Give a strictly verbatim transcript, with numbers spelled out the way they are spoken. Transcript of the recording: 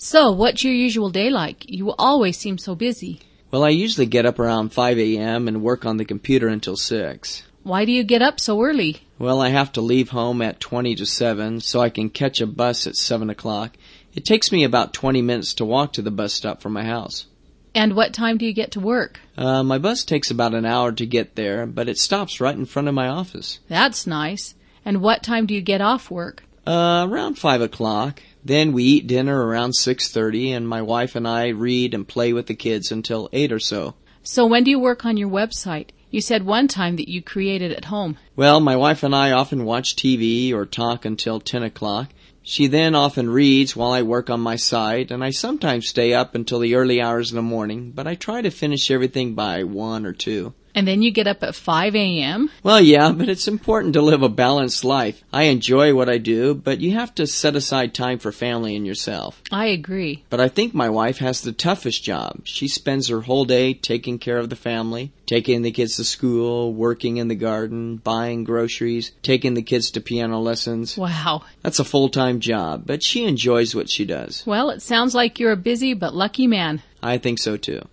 So, what's your usual day like? You always seem so busy. Well, I usually get up around five a.m. and work on the computer until six. Why do you get up so early? Well, I have to leave home at twenty to seven so I can catch a bus at seven o'clock. It takes me about twenty minutes to walk to the bus stop from my house. And what time do you get to work? Uh, my bus takes about an hour to get there, but it stops right in front of my office. That's nice. And what time do you get off work? Uh, around five o'clock. Then we eat dinner around six thirty, and my wife and I read and play with the kids until eight or so. So when do you work on your website? You said one time that you created at home. Well, my wife and I often watch T V or talk until ten o'clock. She then often reads while I work on my site, and I sometimes stay up until the early hours in the morning, but I try to finish everything by one or two. And then you get up at five a.m.? Well, yeah, but it's important to live a balanced life. I enjoy what I do, but you have to set aside time for family and yourself. I agree. But I think my wife has the toughest job. She spends her whole day taking care of the family, taking the kids to school, working in the garden, buying groceries, taking the kids to piano lessons. Wow. That's a full-time job, but she enjoys what she does. Well, it sounds like you're a busy but lucky man. I think so too.